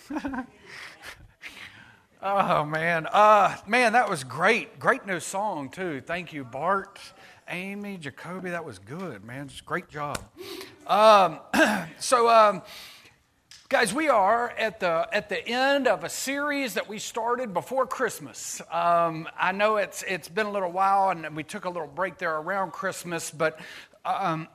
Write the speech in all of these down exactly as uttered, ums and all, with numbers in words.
Oh, man. Uh, man, that was great. Great new song, too. Thank you, Bart, Amy, Jacoby. That was good, man. Just great job. Um, so, um, guys, we are at the at the end of a series that we started before Christmas. Um, I know it's it's been a little while, and we took a little break there around Christmas, but um,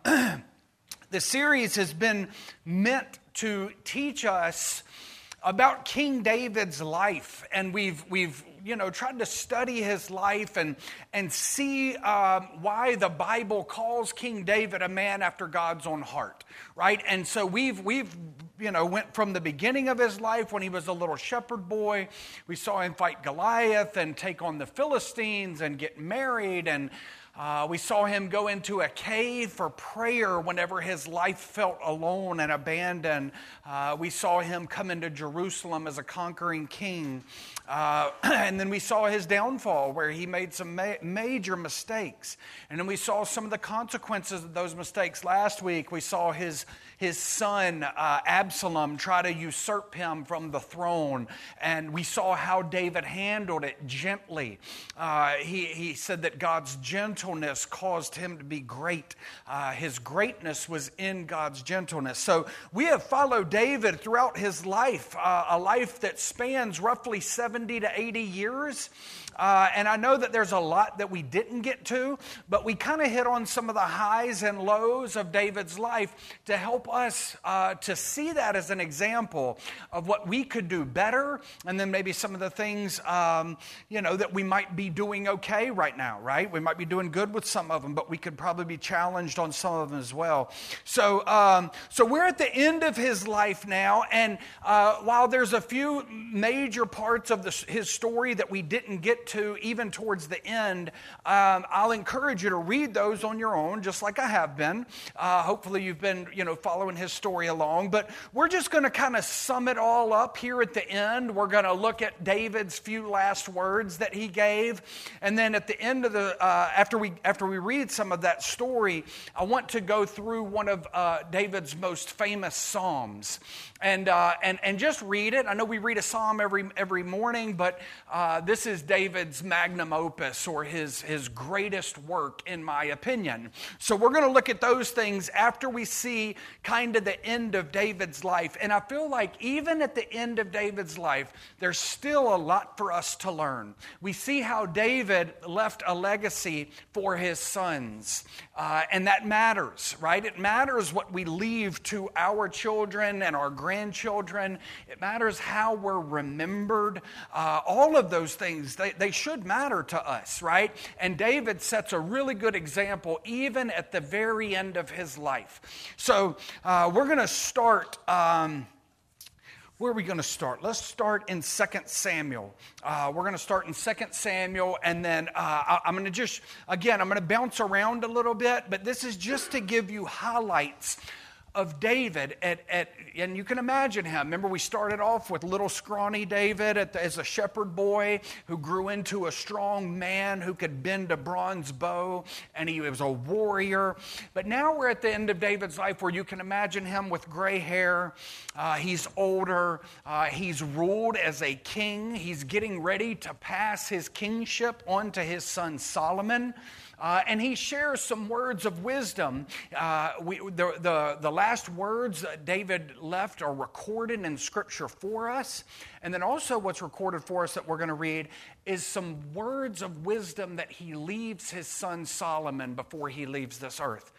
the series has been meant to teach us about King David's life, and we've we've you know tried to study his life and and see um, why the Bible calls King David a man after God's own heart, right? And so we've we've you know went from the beginning of his life when he was a little shepherd boy. We saw him fight Goliath and take on the Philistines and get married, and Uh, we saw him go into a cave for prayer whenever his life felt alone and abandoned. Uh, we saw him come into Jerusalem as a conquering king. Uh, and then we saw his downfall where he made some ma- major mistakes. And then we saw some of the consequences of those mistakes. Last week we saw his, his son uh, Absalom try to usurp him from the throne. And we saw how David handled it gently. Uh, he, he said that God's gentleness caused him to be great. Uh, his greatness was in God's gentleness. So we have followed David throughout his life, uh, a life that spans roughly seventy to eighty years. Uh, and I know that there's a lot that we didn't get to, but we kind of hit on some of the highs and lows of David's life to help us uh, to see that as an example of what we could do better, and then maybe some of the things, um, you know, that we might be doing okay right now, right? We might be doing good with some of them, but we could probably be challenged on some of them as well. So, um, so we're at the end of his life now, and uh, while there's a few major parts of the, his story that we didn't get to even towards the end, um, I'll encourage you to read those on your own, just like I have been. Uh, hopefully you've been, you know, following his story along, but we're just going to kind of sum it all up here at the end. We're going to look at David's few last words that he gave, and then at the end of the, uh, after we after we read some of that story, I want to go through one of uh, David's most famous psalms, and uh, and and just read it. I know we read a psalm every every morning, but uh, this is David's magnum opus, or his, his greatest work, in my opinion. So we're going to look at those things after we see kind of the end of David's life. And I feel like even at the end of David's life, there's still a lot for us to learn. We see how David left a legacy for his sons. Uh, and that matters, right? It matters what we leave to our children and our grandchildren. It matters how we're remembered. Uh, all of those things, they, they should matter to us, right? And David sets a really good example even at the very end of his life. So uh, we're going to start... Um, Where are we going to start? Let's start in Second Samuel. Uh, we're going to start in Second Samuel, and then uh, I, I'm going to just, again, I'm going to bounce around a little bit, but this is just to give you highlights of David, at, at, and you can imagine him. Remember, we started off with little scrawny David at the, as a shepherd boy who grew into a strong man who could bend a bronze bow, and he was a warrior. But now we're at the end of David's life where you can imagine him with gray hair. Uh, he's older. Uh, he's ruled as a king. He's getting ready to pass his kingship on to his son Solomon. Uh, and he shares some words of wisdom. Uh, we, the, the, the last words that David left are recorded in Scripture for us. And then also what's recorded for us that we're going to read is some words of wisdom that he leaves his son Solomon before he leaves this earth.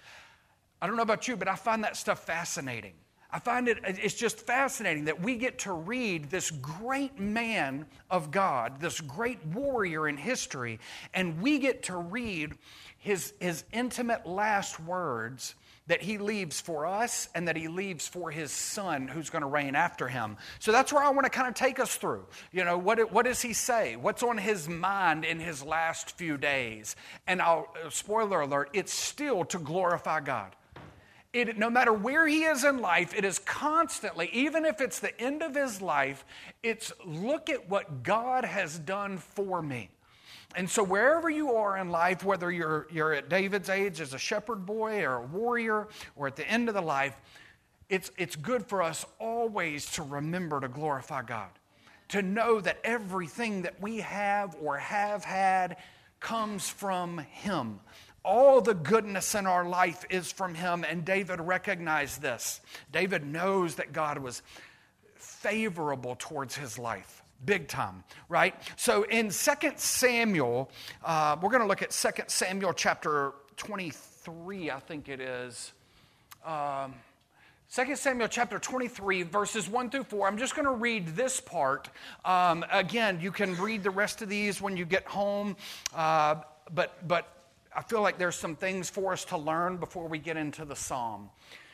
I don't know about you, but I find that stuff fascinating. I find it, it's just fascinating that we get to read this great man of God, this great warrior in history, and we get to read his, his intimate last words that he leaves for us and that he leaves for his son who's going to reign after him. So that's where I want to kind of take us through. You know, what, what does he say? What's on his mind in his last few days? And I'll, spoiler alert, it's still to glorify God. It, no matter where he is in life, it is constantly, even if it's the end of his life, it's look at what God has done for me. And so wherever you are in life, whether you're, you're at David's age as a shepherd boy or a warrior or at the end of the life, it's, it's good for us always to remember to glorify God, to know that everything that we have or have had comes from Him. All the goodness in our life is from Him, and David recognized this. David knows that God was favorable towards his life, big time, right? So in Second Samuel, uh, we're going to look at Second Samuel chapter twenty-three, I think it is. Um, Second Samuel chapter twenty-three, verses one through four. I'm just going to read this part. Um, again, you can read the rest of these when you get home, uh, but but I feel like there's some things for us to learn before we get into the psalm.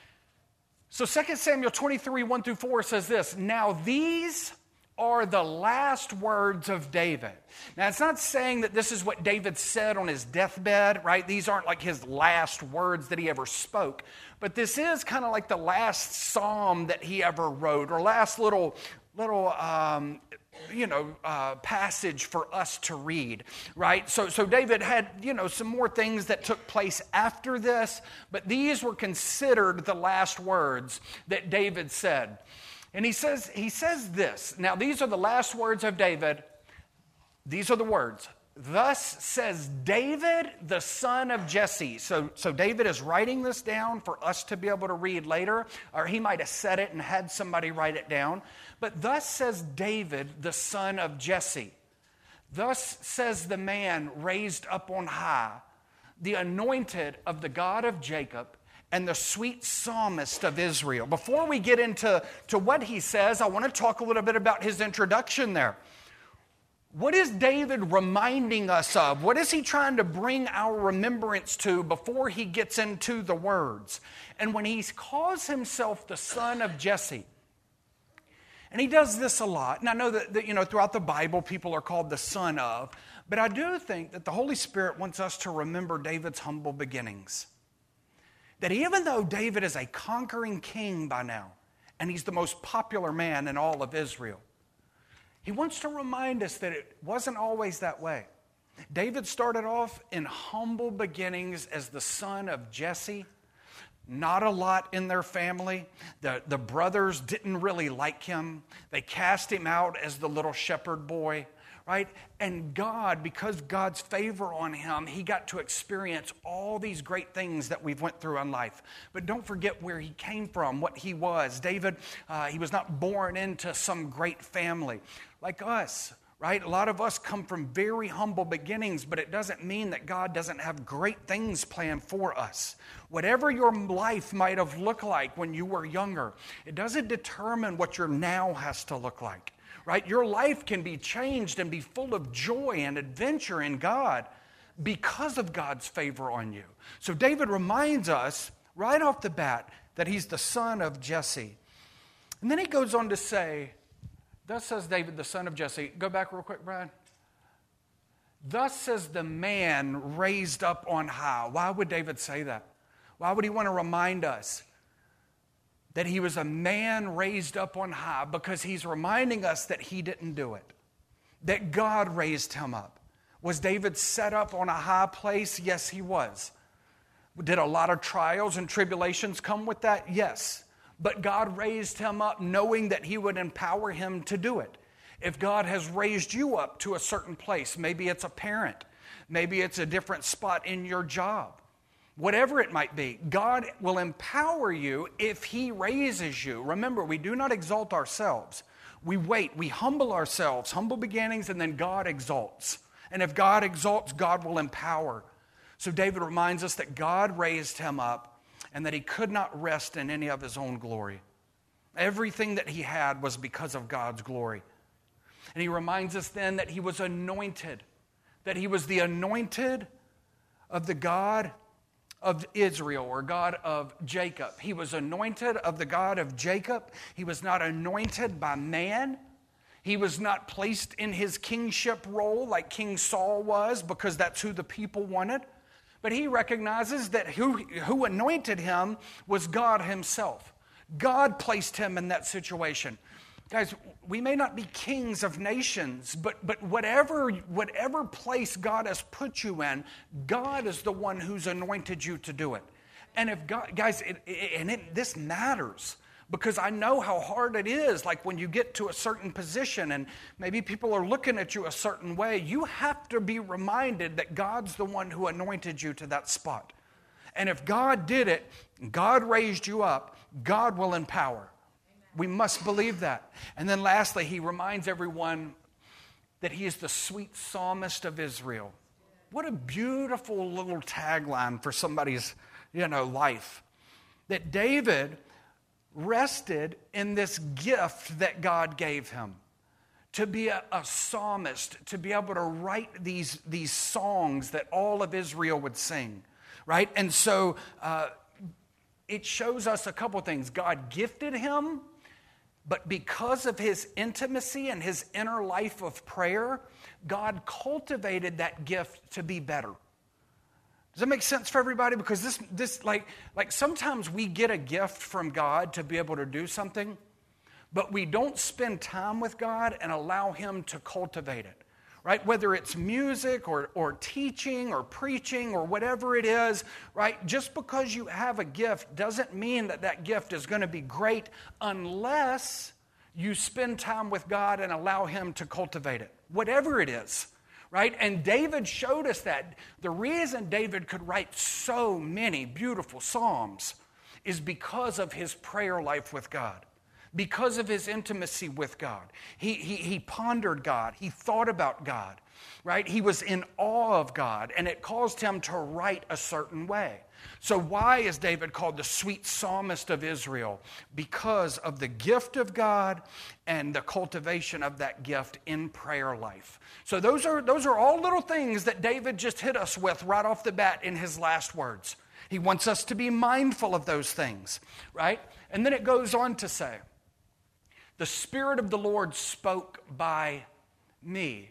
So Second Samuel twenty-three, one through four says this, "Now these are the last words of David." Now, it's not saying that this is what David said on his deathbed, right? These aren't like his last words that he ever spoke. But this is kind of like the last psalm that he ever wrote, or last little, little um, you know, uh, passage for us to read, right? So, so David had, you know, some more things that took place after this, but these were considered the last words that David said. And he says, he says this. Now, these are the last words of David. These are the words. "Thus says David, the son of Jesse." So, so David is writing this down for us to be able to read later, or he might have said it and had somebody write it down. But "thus says David, the son of Jesse. Thus says the man raised up on high, the anointed of the God of Jacob, and the sweet psalmist of Israel." Before we get into to what he says, I want to talk a little bit about his introduction there. What is David reminding us of? What is he trying to bring our remembrance to before he gets into the words? And when he calls himself the son of Jesse, and he does this a lot, and I know that, that you know throughout the Bible people are called the son of, but I do think that the Holy Spirit wants us to remember David's humble beginnings. That even though David is a conquering king by now, and he's the most popular man in all of Israel, he wants to remind us that it wasn't always that way. David started off in humble beginnings as the son of Jesse. Not a lot in their family. The, the brothers didn't really like him. They cast him out as the little shepherd boy. Right? And God, because God's favor on him, he got to experience all these great things that we've went through in life. But don't forget where he came from, what he was. David, uh, he was not born into some great family like us, right? A lot of us come from very humble beginnings, but it doesn't mean that God doesn't have great things planned for us. Whatever your life might have looked like when you were younger, it doesn't determine what your now has to look like. Right? Your life can be changed and be full of joy and adventure in God because of God's favor on you. So David reminds us right off the bat that he's the son of Jesse. And then he goes on to say, "Thus says David, the son of Jesse." Go back real quick, Brian. "Thus says the man raised up on high." Why would David say that? Why would he want to remind us that he was a man raised up on high? Because he's reminding us that he didn't do it, that God raised him up. Was David set up on a high place? Yes, he was. Did a lot of trials and tribulations come with that? Yes. But God raised him up knowing that he would empower him to do it. If God has raised you up to a certain place, maybe it's a parent, maybe it's a different spot in your job, whatever it might be, God will empower you if he raises you. Remember, we do not exalt ourselves. We wait, we humble ourselves, humble beginnings, and then God exalts. And if God exalts, God will empower. So David reminds us that God raised him up and that he could not rest in any of his own glory. Everything that he had was because of God's glory. And he reminds us then that he was anointed, that he was the anointed of the God of Israel, or God of Jacob. He was anointed of the God of Jacob. He was not anointed by man. He was not placed in his kingship role like King Saul was, because that's who the people wanted. But he recognizes that who, who anointed him was God himself. God placed him in that situation. Guys, we may not be kings of nations, but, but whatever, whatever place God has put you in, God is the one who's anointed you to do it. And if God, guys, it, it, and it, this matters. Because I know how hard it is, like when you get to a certain position and maybe people are looking at you a certain way, you have to be reminded that God's the one who anointed you to that spot. And if God did it, God raised you up, God will empower. We must believe that. And then lastly, he reminds everyone that he is the sweet psalmist of Israel. What a beautiful little tagline for somebody's, you know, life. That David rested in this gift that God gave him to be a, a psalmist, to be able to write these, these songs that all of Israel would sing, right? And so uh, it shows us a couple things. God gifted him, but because of his intimacy and his inner life of prayer, God cultivated that gift to be better. Does that make sense for everybody? Because this, this like, like sometimes we get a gift from God to be able to do something, but we don't spend time with God and allow him to cultivate it, right? Whether it's music or, or teaching or preaching or whatever it is, right? Just because you have a gift doesn't mean that that gift is going to be great unless you spend time with God and allow him to cultivate it, whatever it is. Right? And David showed us that. The reason David could write so many beautiful psalms is because of his prayer life with God, because of his intimacy with God. He, he, he pondered God. He thought about God, right? He was in awe of God, and it caused him to write a certain way. So why is David called the sweet psalmist of Israel? Because of the gift of God and the cultivation of that gift in prayer life. So those are, those are all little things that David just hit us with right off the bat in his last words. He wants us to be mindful of those things, right? And then it goes on to say, the Spirit of the Lord spoke by me.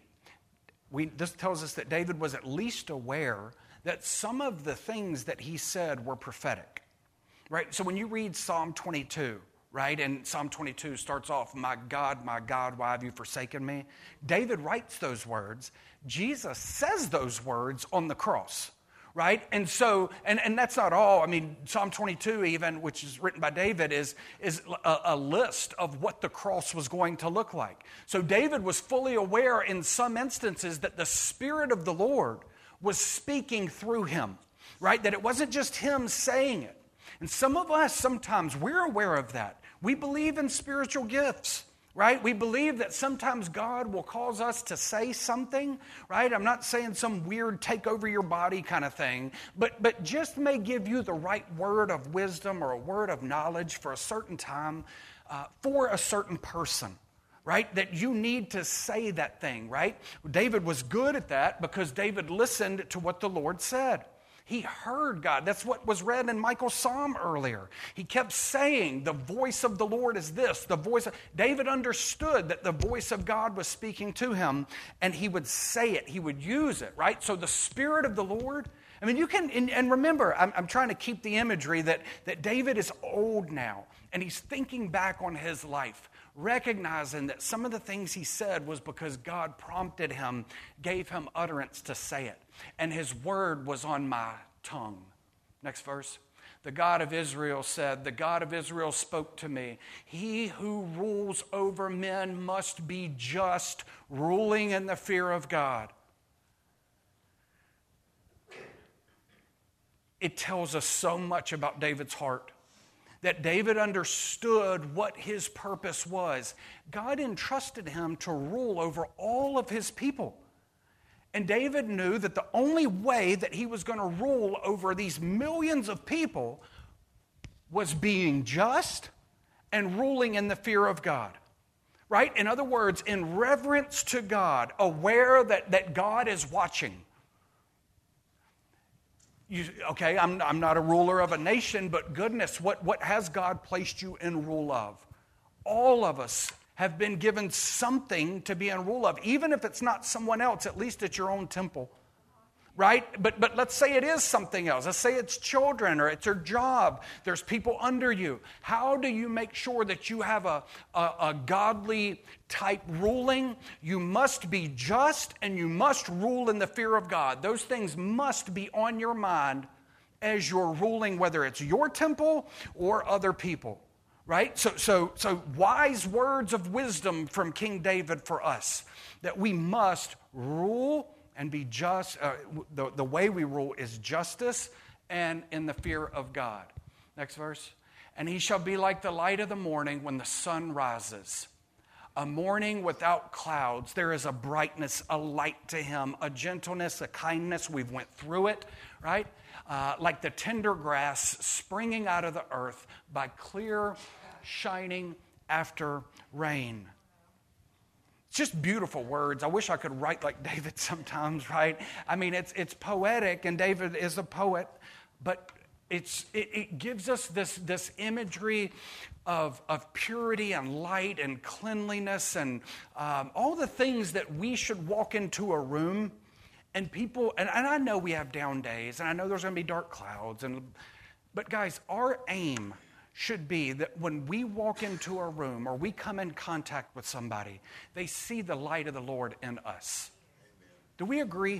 We, this tells us that David was at least aware that some of the things that he said were prophetic, right? So when you read Psalm twenty-two, right, and Psalm twenty-two starts off, my God, my God, why have you forsaken me? David writes those words. Jesus says those words on the cross, right? And so, and, and that's not all. I mean, Psalm twenty-two even, which is written by David, is, is a, a list of what the cross was going to look like. So David was fully aware in some instances that the Spirit of the Lord was speaking through him, right? That it wasn't just him saying it. And some of us, sometimes we're aware of that. We believe in spiritual gifts, right? We believe that sometimes God will cause us to say something, right? I'm not saying some weird take over your body kind of thing, but, but just may give you the right word of wisdom or a word of knowledge for a certain time uh, for a certain person. Right? That you need to say that thing, right? David was good at that because David listened to what the Lord said. He heard God. That's what was read in Michael's psalm earlier. He kept saying, the voice of the Lord is this. The voice of... David understood that the voice of God was speaking to him, and he would say it. He would use it, right? So the Spirit of the Lord... I mean, you can... And, and remember, I'm, I'm trying to keep the imagery that, that David is old now, and he's thinking back on his life, recognizing that some of the things he said was because God prompted him, gave him utterance to say it. And his word was on my tongue. Next verse. The God of Israel said, the God of Israel spoke to me. He who rules over men must be just, ruling in the fear of God. It tells us so much about David's heart. That David understood what his purpose was. God entrusted him to rule over all of his people. And David knew that the only way that he was going to rule over these millions of people was being just and ruling in the fear of God. Right? In other words, in reverence to God, aware that, that God is watching. You, okay, I'm, I'm not a ruler of a nation, but goodness, what, what has God placed you in rule of? All of us have been given something to be in rule of, even if it's not someone else, at least it's your own temple, right? But, but let's say it is something else. Let's say it's children or it's your job. There's people under you. How do you make sure that you have a, a, a godly type ruling? You must be just and you must rule in the fear of God. Those things must be on your mind as you're ruling, whether it's your temple or other people, right? So, so, so wise words of wisdom from King David for us, that we must rule and be just. Uh, the, the way we rule is justice and in the fear of God. Next verse. And he shall be like the light of the morning when the sun rises. A morning without clouds. There is a brightness, a light to him, a gentleness, a kindness. We've went through it, right? Uh, like the tender grass springing out of the earth by clear, shining after rain. It's just beautiful words. I wish I could write like David sometimes, right? I mean, it's it's poetic, and David is a poet, but it's it, it gives us this, this imagery of, of purity and light and cleanliness and um, all the things that we should walk into a room and people, and, and I know we have down days, and I know there's going to be dark clouds, and but guys, our aim should be that when we walk into a room or we come in contact with somebody, they see the light of the Lord in us. Do we agree?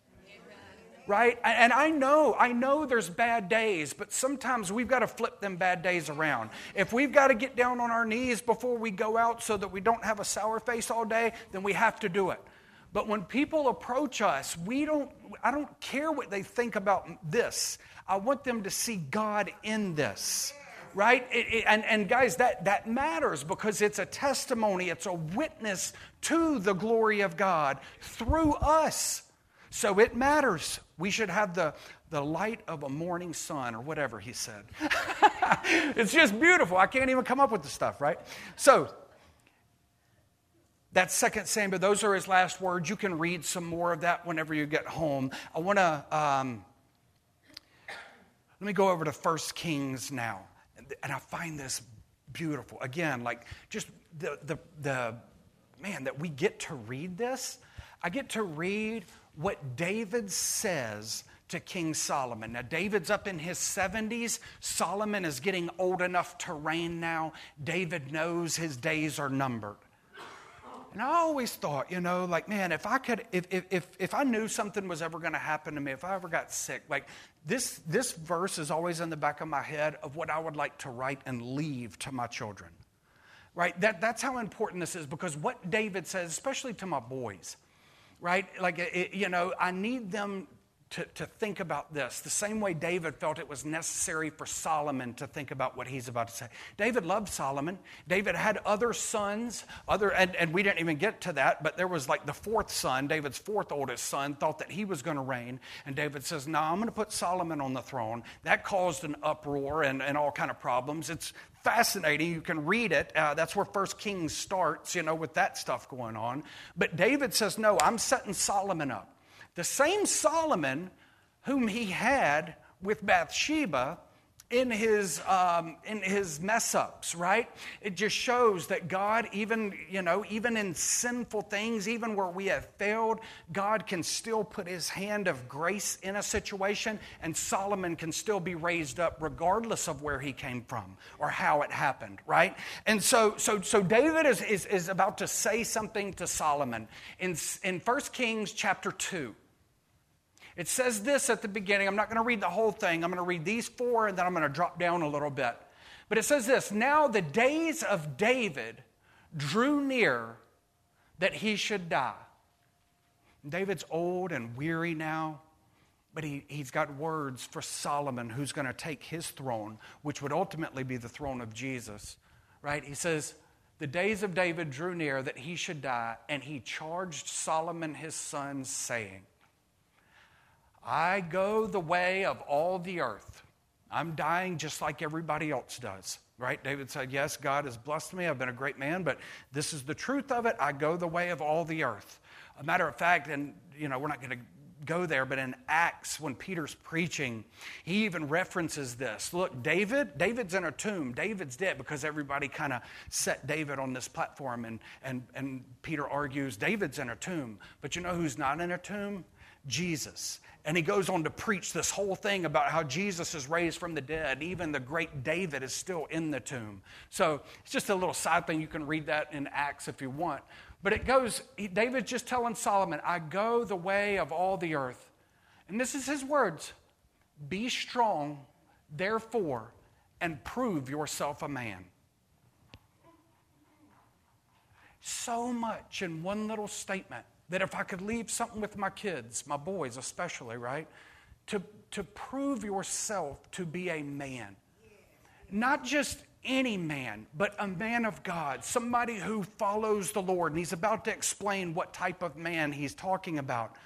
Right? And I know, I know there's bad days, but sometimes we've got to flip them bad days around. If we've got to get down on our knees before we go out so that we don't have a sour face all day, then we have to do it. But when people approach us, we don't, I don't care what they think about this. I want them to see God in this. Right? It, it, and, and guys, that, that matters because it's a testimony, it's a witness to the glory of God through us. So it matters. We should have the, the light of a morning sun or whatever he said. It's just beautiful. I can't even come up with the stuff, right? So that's Second Samuel. Those are his last words. You can read some more of that whenever you get home. I want to, um, let me go over to First Kings now. And I find this beautiful. Again, like just the, the, the, man, that we get to read this. I get to read what David says to King Solomon. Now, David's up in his seventies. Solomon is getting old enough to reign now. David knows his days are numbered. And I always thought, you know, like, man, if I could, if if if I knew something was ever going to happen to me, if I ever got sick, like this this verse is always in the back of my head of what I would like to write and leave to my children. Right? That that's how important this is, because what David says, especially to my boys, right? Like, it, you know, I need them to, to think about this the same way David felt it was necessary for Solomon to think about what he's about to say. David loved Solomon. David had other sons, other, and, and we didn't even get to that, but there was like the fourth son, David's fourth oldest son, thought that he was going to reign. And David says, no, I'm going to put Solomon on the throne. That caused an uproar and, and all kind of problems. It's fascinating. You can read it. Uh, that's where First Kings starts, you know, with that stuff going on. But David says, no, I'm setting Solomon up. The same Solomon whom he had with Bathsheba in his um, in his mess ups, right? It just shows that God, even you know, even in sinful things, even where we have failed, God can still put His hand of grace in a situation, and Solomon can still be raised up regardless of where he came from or how it happened, right? And so, so, so David is is, is about to say something to Solomon in in First Kings chapter two. It says this at the beginning. I'm not going to read the whole thing. I'm going to read these four, and then I'm going to drop down a little bit. But it says this: now the days of David drew near that he should die. David's old and weary now, but he, he's got words for Solomon, who's going to take his throne, which would ultimately be the throne of Jesus, right? He says, the days of David drew near that he should die, and he charged Solomon his son, saying, I go the way of all the earth. I'm dying just like everybody else does, right? David said, yes, God has blessed me. I've been a great man, but this is the truth of it. I go the way of all the earth. A matter of fact, and, you know, we're not going to go there, but in Acts, when Peter's preaching, he even references this. Look, David, David's in a tomb. David's dead, because everybody kind of set David on this platform, and, and, and Peter argues David's in a tomb. But you know who's not in a tomb? Jesus. And he goes on to preach this whole thing about how Jesus is raised from the dead. Even the great David is still in the tomb. So it's just a little side thing. You can read that in Acts if you want. But it goes, David's just telling Solomon, I go the way of all the earth. And this is his words. Be strong, therefore, and prove yourself a man. so much in one little statement that if I could leave something with my kids, my boys especially, right? To, to prove yourself to be a man. Not just any man, but a man of God, somebody who follows the Lord. And he's about to explain what type of man he's talking about.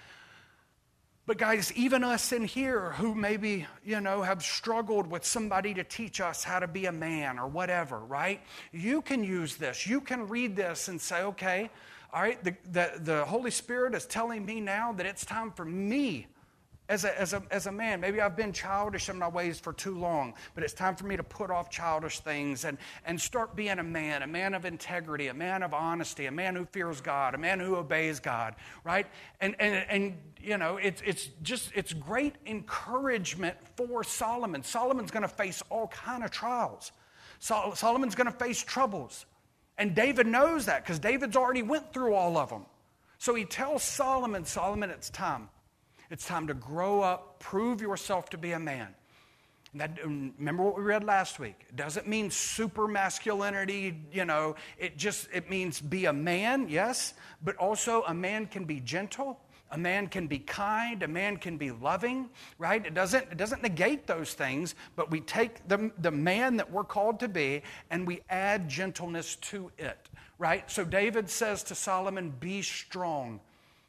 But guys, even us in here who maybe, you know, have struggled with somebody to teach us how to be a man or whatever, right? You can use this. You can read this and say, okay, all right, the, the, the Holy Spirit is telling me now that it's time for me as a, as a, as a man. Maybe I've been childish in my ways for too long, but it's time for me to put off childish things and, and start being a man, a man of integrity, a man of honesty, a man who fears God, a man who obeys God, right? And, and, and you know, it's, it's just, it's great encouragement for Solomon. Solomon's going to face all kind of trials. Sol- Solomon's going to face troubles. And David knows that because David's already went through all of them. So he tells Solomon, Solomon, it's time. It's time to grow up, prove yourself to be a man. And that, remember what we read last week. It doesn't mean super masculinity, you know. It just, it means be a man, yes. But also a man can be gentle. A man can be kind, a man can be loving, right? It doesn't, it doesn't negate those things, but we take the, the man that we're called to be and we add gentleness to it, right? So David says to Solomon, be strong.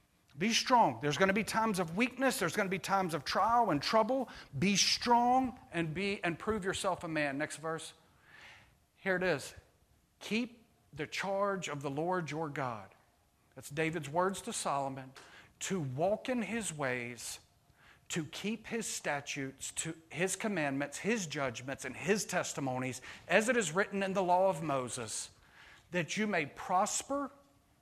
Be strong. There's going to be times of weakness. There's going to be times of trial and trouble. Be strong and be and prove yourself a man. Next verse. Here it is. Keep the charge of the Lord your God. That's David's words to Solomon. To walk in his ways, to keep his statutes, to his commandments, his judgments, and his testimonies, as it is written in the law of Moses, that you may prosper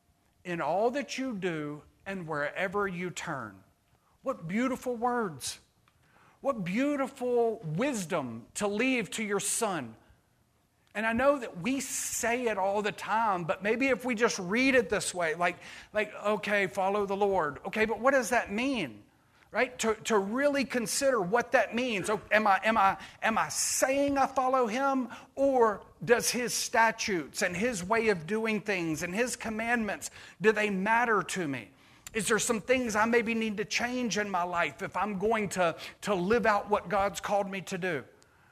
in all that you do and wherever you turn. What beautiful words. What beautiful wisdom to leave to your son. And I know that we say it all the time, but maybe if we just read it this way, like, like okay, follow the Lord. Okay, but what does that mean? Right? To, to really consider what that means. Oh, am I, am I, am I saying I follow him? Or does his statutes and his way of doing things and his commandments, do they matter to me? Is there some things I maybe need to change in my life if I'm going to, to live out what God's called me to do?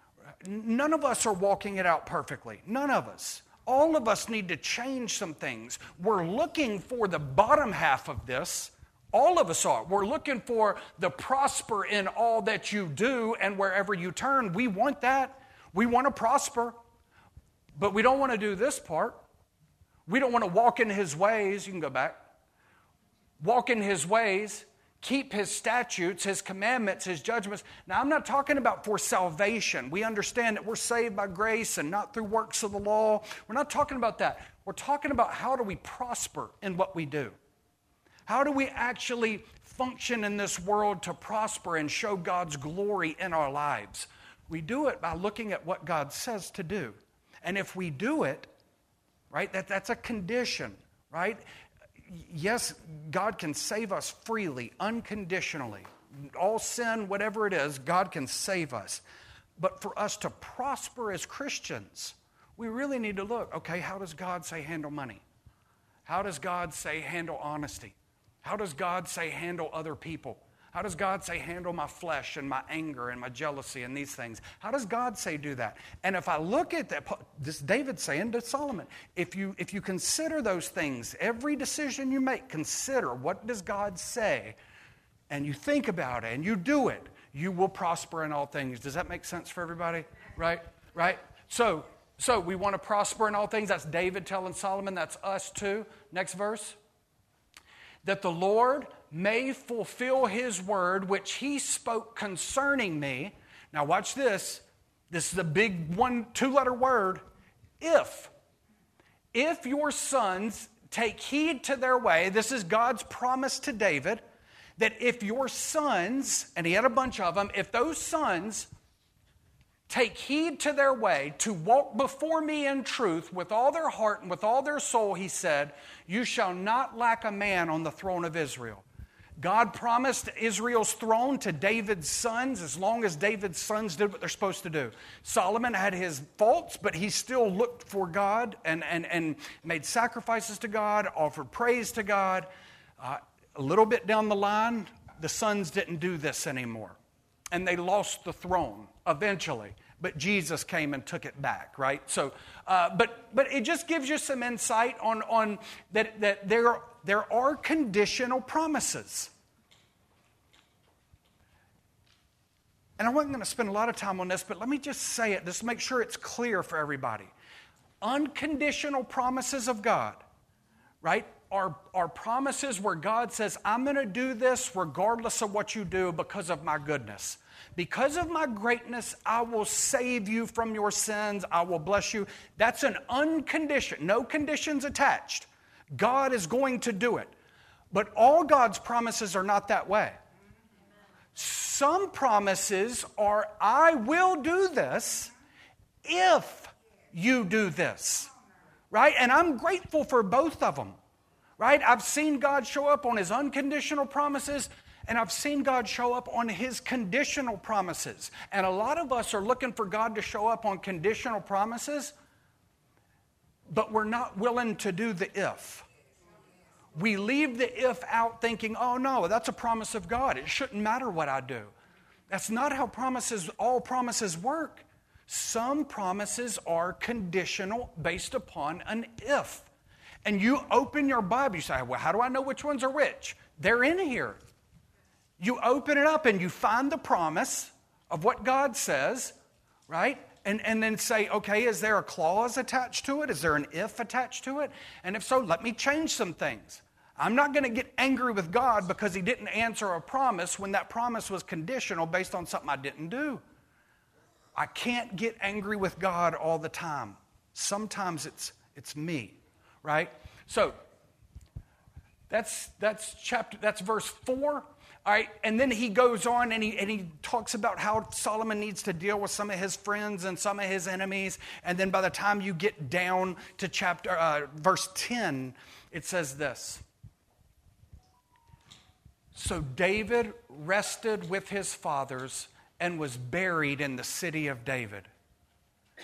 None of us are walking it out perfectly. None of us. All of us need to change some things. We're looking for the bottom half of this. All of us are. We're looking for the prosper in all that you do and wherever you turn. We want that. We want to prosper. But we don't want to do this part. We don't want to walk in his ways. You can go back. Walk in his ways. Keep his statutes, his commandments, his judgments. Now, I'm not talking about for salvation. We understand that we're saved by grace and not through works of the law. We're not talking about that. We're talking about how do we prosper in what we do. How do we actually function in this world to prosper and show God's glory in our lives? We do it by looking at what God says to do. And if we do it, right, that, that's a condition, right? Yes, God can save us freely, unconditionally. All sin, whatever it is, God can save us. But for us to prosper as Christians, we really need to look, okay, how does God say handle money? How does God say handle honesty? How does God say handle other people? How does God say handle my flesh and my anger and my jealousy and these things? How does God say do that? And if I look at that, this David's saying to Solomon, if you, if you consider those things, every decision you make, consider what does God say, and you think about it and you do it, you will prosper in all things. Does that make sense for everybody? Right? Right? So, so we want to prosper in all things. That's David telling Solomon. That's us too. Next verse. That the Lord may fulfill his word, which he spoke concerning me. Now watch this. This is a big one, two-letter word. If. If your sons take heed to their way, this is God's promise to David, that if your sons, and he had a bunch of them, if those sons take heed to their way to walk before me in truth with all their heart and with all their soul, he said, you shall not lack a man on the throne of Israel. God promised Israel's throne to David's sons as long as David's sons did what they're supposed to do. Solomon had his faults, but he still looked for God and, and, and made sacrifices to God, offered praise to God. Uh, a little bit down the line, the sons didn't do this anymore. And they lost the throne eventually. But Jesus came and took it back, right? So, uh, but but it just gives you some insight on, on that, that there, there are conditional promises. And I wasn't going to spend a lot of time on this, but let me just say it, just make sure it's clear for everybody. Unconditional promises of God, right, are, are promises where God says, I'm going to do this regardless of what you do because of my goodness. Because of my greatness, I will save you from your sins. I will bless you. That's an unconditioned, no conditions attached. God is going to do it. But all God's promises are not that way. Some promises are, I will do this if you do this. Right? And I'm grateful for both of them. Right? I've seen God show up on his unconditional promises, and I've seen God show up on his conditional promises. And a lot of us are looking for God to show up on conditional promises, but we're not willing to do the if. We leave the if out thinking, oh no, that's a promise of God. It shouldn't matter what I do. That's not how promises, all promises work. Some promises are conditional based upon an if. And you open your Bible, you say, well, how do I know which ones are which? They're in here. You open it up and you find the promise of what God says, right? And, and then say, okay, is there a clause attached to it? Is there an if attached to it? And if so, let me change some things. I'm not going to get angry with God because he didn't answer a promise when that promise was conditional based on something I didn't do. I can't get angry with God all the time. Sometimes it's, it's me, right? So that's, that's chapter, that's verse four. All right, and then he goes on and he, and he talks about how Solomon needs to deal with some of his friends and some of his enemies. And then by the time you get down to chapter uh, verse ten, it says this. So David rested with his fathers and was buried in the city of David. I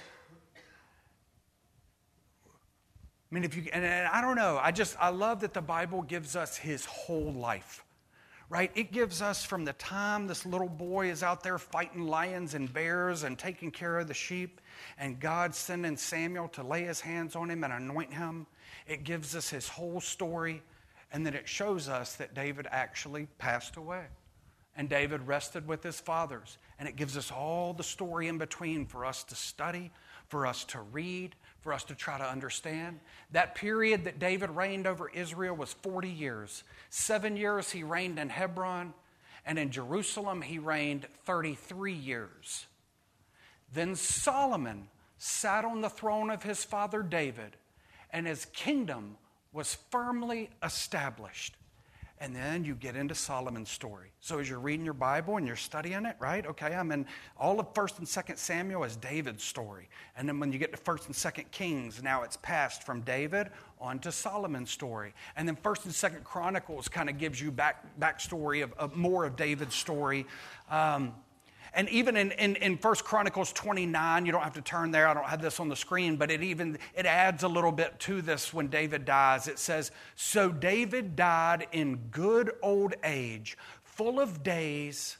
mean, if you, and, and I don't know, I just, I love that the Bible gives us his whole life. Right? It gives us from the time this little boy is out there fighting lions and bears and taking care of the sheep, and God sending Samuel to lay his hands on him and anoint him. It gives us his whole story, and then it shows us that David actually passed away. And David rested with his fathers. And it gives us all the story in between for us to study, for us to read, for us to try to understand. That period that David reigned over Israel was forty years. Seven years he reigned in Hebron, and in Jerusalem he reigned thirty-three years. Then Solomon sat on the throne of his father David, and his kingdom was firmly established. And then you get into Solomon's story. So as you're reading your Bible and you're studying it, right? Okay, I'm in all of First and Second Samuel is David's story. And then when you get to First and Second Kings, now it's passed from David on to Solomon's story. And then First and Second Chronicles kind of gives you back backstory of, of more of David's story. Um, And even in, in, in First Chronicles twenty-nine, you don't have to turn there. I don't have this on the screen, but it even it adds a little bit to this when David dies. It says, so David died in good old age, full of days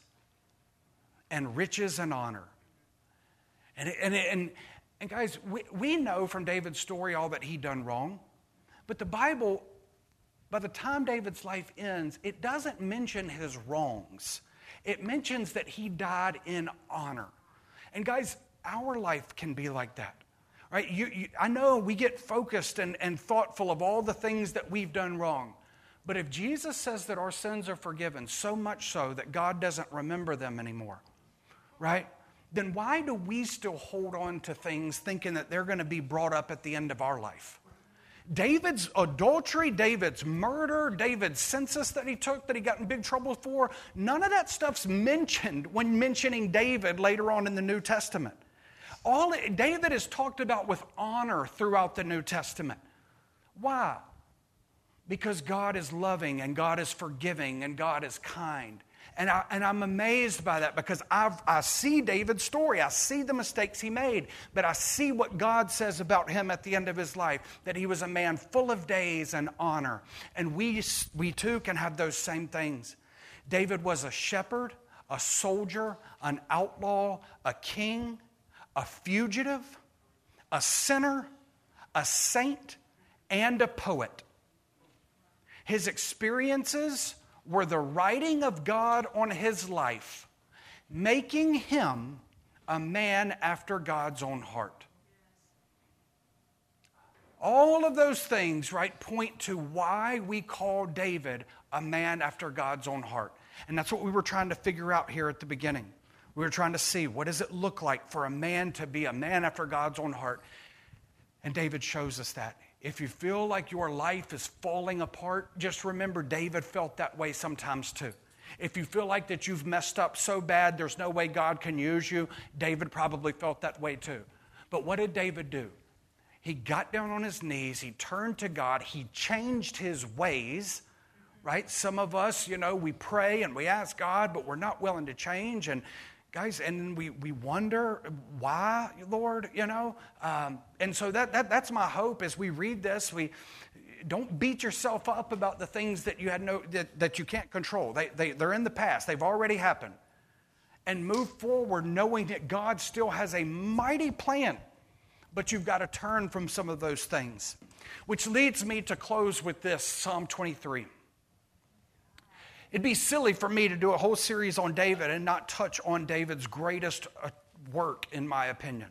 and riches and honor. And, and, and, and guys, we, we know from David's story all that he done wrong. But the Bible, by the time David's life ends, it doesn't mention his wrongs. It mentions that he died in honor. And guys, our life can be like that. Right? You, you, I know we get focused and, and thoughtful of all the things that we've done wrong. But if Jesus says that our sins are forgiven, so much so that God doesn't remember them anymore, right? Then why do we still hold on to things thinking that they're going to be brought up at the end of our life? David's adultery, David's murder, David's census that he took that he got in big trouble for, none of that stuff's mentioned when mentioning David later on in the New Testament. All David is talked about with honor throughout the New Testament. Why? because God is loving and God is forgiving and God is kind. And, I, and I'm amazed by that because I've, I see David's story. I see the mistakes he made, but I see what God says about him at the end of his life, that he was a man full of days and honor. And we, we too can have those same things. David was a shepherd, a soldier, an outlaw, a king, a fugitive, a sinner, a saint, and a poet. His experiences were the writing of God on his life, making him a man after God's own heart. All of those things, right, point to why we call David a man after God's own heart. And that's what we were trying to figure out here at the beginning. We were trying to see, what does it look like for a man to be a man after God's own heart? And David shows us that. If you feel like your life is falling apart, just remember David felt that way sometimes too. If you feel like that you've messed up so bad, there's no way God can use you, David probably felt that way too. But what did David do? He got down on his knees, he turned to God, he changed his ways, right? Some of us, you know, we pray and we ask God, but we're not willing to change. And guys, and we, we wonder, why, Lord, you know? Um, and so that, that that's my hope as we read this. We don't beat yourself up about the things that you had no that, that you can't control. They, they, they're in the past. They've already happened. And move forward knowing that God still has a mighty plan. But you've got to turn from some of those things. Which leads me to close with this, Psalm twenty-three. It'd be silly for me to do a whole series on David and not touch on David's greatest work, in my opinion.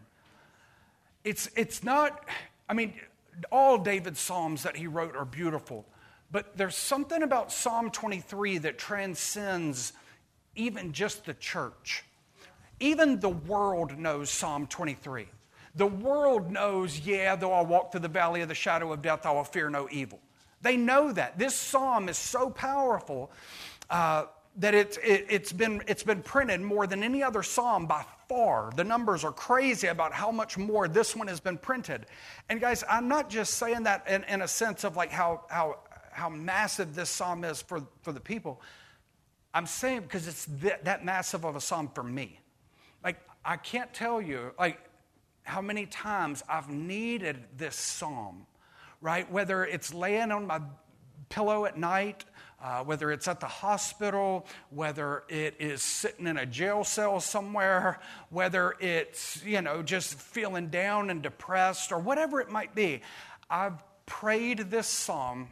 It's, it's not, I mean, all David's Psalms that he wrote are beautiful, but there's something about Psalm twenty-three that transcends even just the church. Even the world knows Psalm twenty-three. The world knows, yeah, though I walk through the valley of the shadow of death, I will fear no evil. They know that. This psalm is so powerful uh, that it's, it, it's, been, it's been printed more than any other psalm by far. The numbers are crazy about how much more this one has been printed. And guys, I'm not just saying that in, in a sense of like how, how, how massive this psalm is for, for the people. I'm saying because it's th- that massive of a psalm for me. Like, I can't tell you, like, how many times I've needed this psalm. Right? Whether it's laying on my pillow at night, uh, whether it's at the hospital, whether it is sitting in a jail cell somewhere, whether it's, you know, just feeling down and depressed or whatever it might be. I've prayed this psalm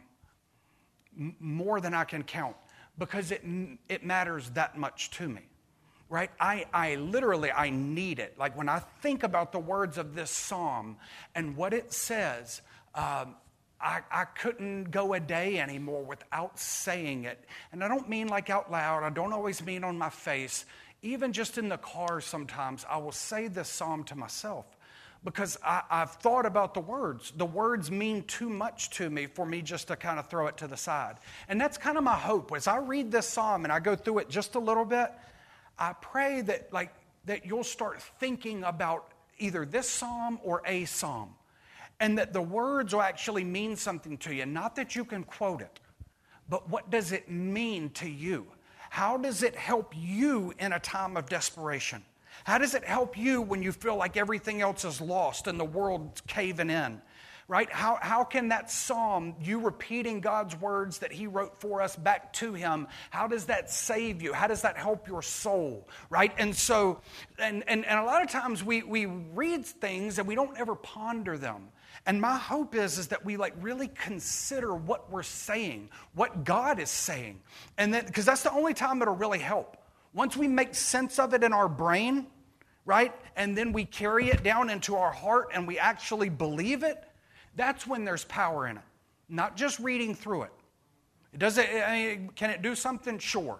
m- more than I can count because it, it matters that much to me. Right? I, I literally, I need it. Like when I think about the words of this psalm and what it says, Um, I, I couldn't go a day anymore without saying it. And I don't mean like out loud. I don't always mean on my face. Even just in the car sometimes, I will say this psalm to myself because I, I've thought about the words. The words mean too much to me for me just to kind of throw it to the side. And that's kind of my hope. As I read this psalm and I go through it just a little bit, I pray that like that you'll start thinking about either this psalm or a psalm. And that the words will actually mean something to you. Not that you can quote it, but what does it mean to you? How does it help you in a time of desperation? How does it help you when you feel like everything else is lost and the world's caving in? Right? How, how can that psalm, you repeating God's words that he wrote for us back to him, how does that save you? How does that help your soul? Right? And so, and, and, and a lot of times we, we read things and we don't ever ponder them. And my hope is, is that we like really consider what we're saying, what God is saying. And then, because that's the only time it'll really help. Once we make sense of it in our brain, right? And then we carry it down into our heart and we actually believe it, that's when there's power in it. Not just reading through it. It doesn't, I mean, can it do something? Sure.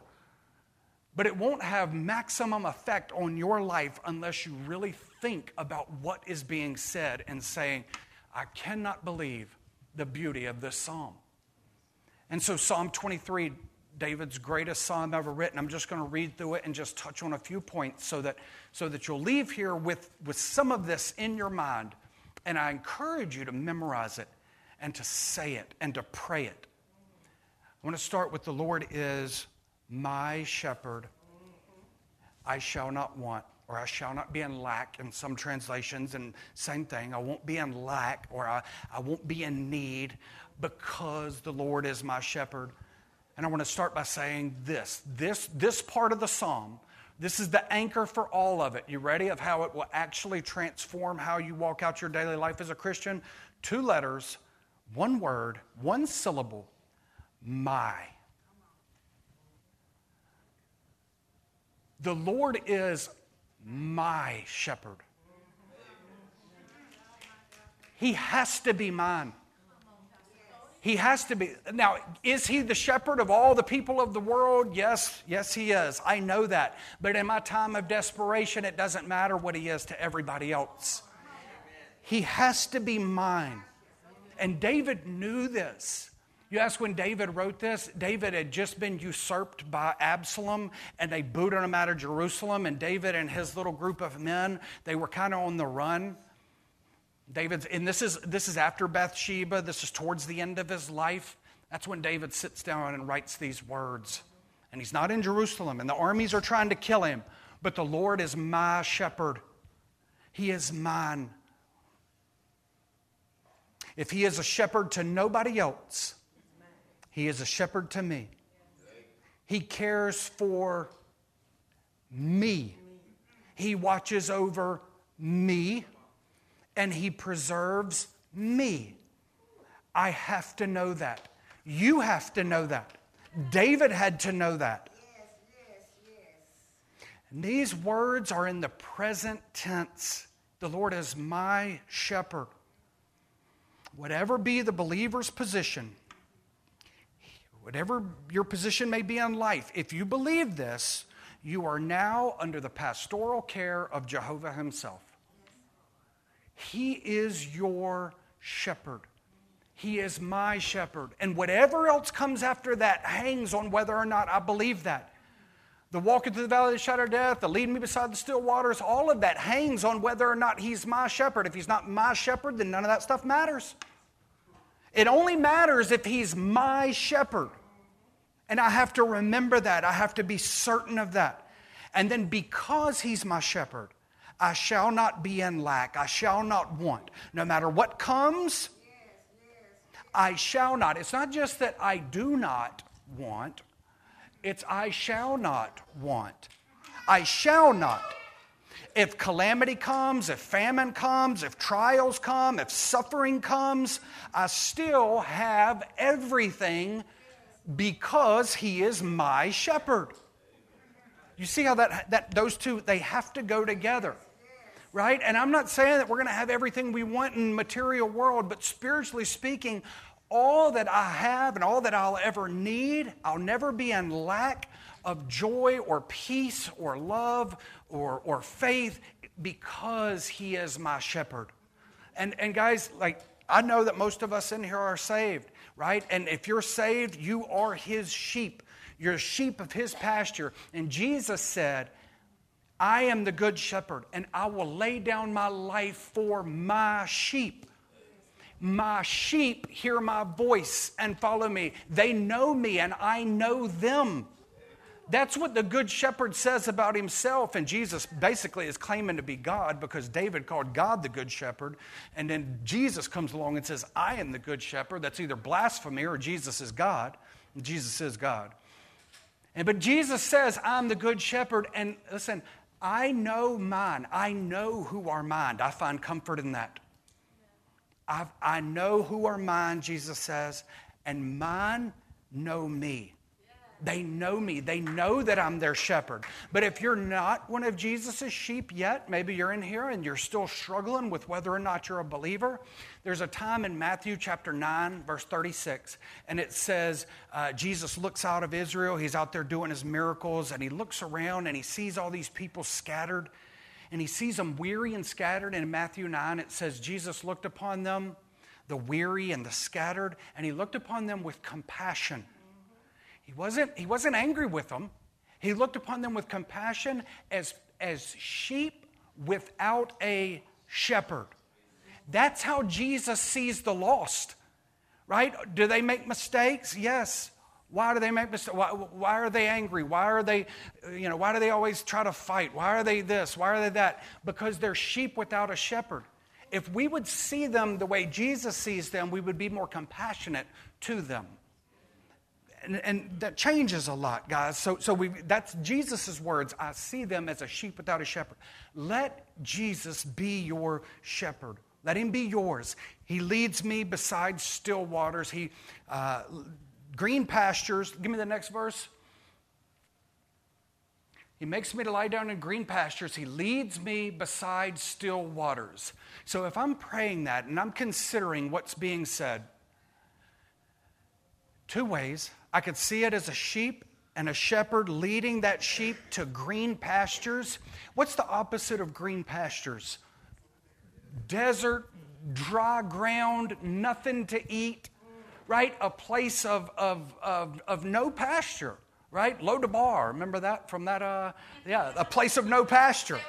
But it won't have maximum effect on your life unless you really think about what is being said and saying, I cannot believe the beauty of this psalm. And so Psalm twenty-three, David's greatest psalm ever written. I'm just going to read through it and just touch on a few points so that, so that you'll leave here with, with some of this in your mind. And I encourage you to memorize it and to say it and to pray it. I want to start with the Lord is my shepherd. I shall not want, or I shall not be in lack in some translations, and same thing, I won't be in lack, or I, I won't be in need because the Lord is my shepherd. And I want to start by saying this, this, this part of the psalm, this is the anchor for all of it. You ready? Of how it will actually transform how you walk out your daily life as a Christian? Two letters, one word, one syllable, my. The Lord is my shepherd. He has to be mine. He has to be. Now, is he the shepherd of all the people of the world? Yes, yes he is. I know that. But in my time of desperation, it doesn't matter what he is to everybody else. He has to be mine. And David knew this. You ask when David wrote this, David had just been usurped by Absalom, and they booted him out of Jerusalem, and David and his little group of men, they were kind of on the run. David's, and this is this is after Bathsheba. This is towards the end of his life. That's when David sits down and writes these words. And he's not in Jerusalem, and the armies are trying to kill him. But the Lord is my shepherd. He is mine. If he is a shepherd to nobody else, he is a shepherd to me. He cares for me. He watches over me. And he preserves me. I have to know that. You have to know that. David had to know that. Yes, yes, yes. And these words are in the present tense. The Lord is my shepherd. Whatever be the believer's position, whatever your position may be in life, if you believe this, you are now under the pastoral care of Jehovah himself. He is your shepherd. He is my shepherd. And whatever else comes after that hangs on whether or not I believe that. The walking through the valley of the shadow of death, the leading me beside the still waters, all of that hangs on whether or not he's my shepherd. If he's not my shepherd, then none of that stuff matters. It only matters if he's my shepherd. And I have to remember that. I have to be certain of that. And then because he's my shepherd, I shall not be in lack. I shall not want. No matter what comes, I shall not. It's not just that I do not want. It's I shall not want. I shall not. If calamity comes, if famine comes, if trials come, if suffering comes, I still have everything because he is my shepherd. You see how that, that those two, they have to go together. Right? And I'm not saying that we're going to have everything we want in the material world, but spiritually speaking, all that I have and all that I'll ever need, I'll never be in lack of joy or peace or love or, or faith because he is my shepherd. And, and guys, like, I know that most of us in here are saved, right? And if you're saved, you are his sheep. You're a sheep of his pasture. And Jesus said, I am the good shepherd, and I will lay down my life for my sheep. My sheep hear my voice and follow me. They know me, and I know them. That's what the good shepherd says about himself, and Jesus basically is claiming to be God because David called God the good shepherd, and then Jesus comes along and says, I am the good shepherd. That's either blasphemy or Jesus is God. And Jesus is God. And but Jesus says, I'm the good shepherd, and listen, I know mine. I know who are mine. I find comfort in that. I've, I know who are mine, Jesus says, and mine know me. They know me. They know that I'm their shepherd. But if you're not one of Jesus' sheep yet, maybe you're in here and you're still struggling with whether or not you're a believer. There's a time in Matthew chapter nine, verse thirty-six, and it says uh, Jesus looks out of Israel. He's out there doing his miracles, and he looks around and he sees all these people scattered, and he sees them weary and scattered. And in Matthew nine, it says Jesus looked upon them, the weary and the scattered, and he looked upon them with compassion. He wasn't, he wasn't angry with them. He looked upon them with compassion as, as sheep without a shepherd. That's how Jesus sees the lost, right? Do they make mistakes? Yes. Why do they make mistakes? Why, why are they angry? Why are they, you know, why do they always try to fight? Why are they this? Why are they that? Because they're sheep without a shepherd. If we would see them the way Jesus sees them, we would be more compassionate to them. And, and that changes a lot, guys. So, so we, that's Jesus' words. I see them as a sheep without a shepherd. Let Jesus be your shepherd. Let him be yours. He leads me beside still waters. He, uh, green pastures. Give me the next verse. He makes me to lie down in green pastures. He leads me beside still waters. So if I'm praying that and I'm considering what's being said, two ways. I could see it as a sheep and a shepherd leading that sheep to green pastures. What's the opposite of green pastures? Desert, dry ground, nothing to eat, right? A place of, of, of, of no pasture, right? Lodabar, remember that from that? Uh, yeah, a place of no pasture.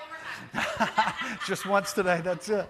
Just once today, that's it.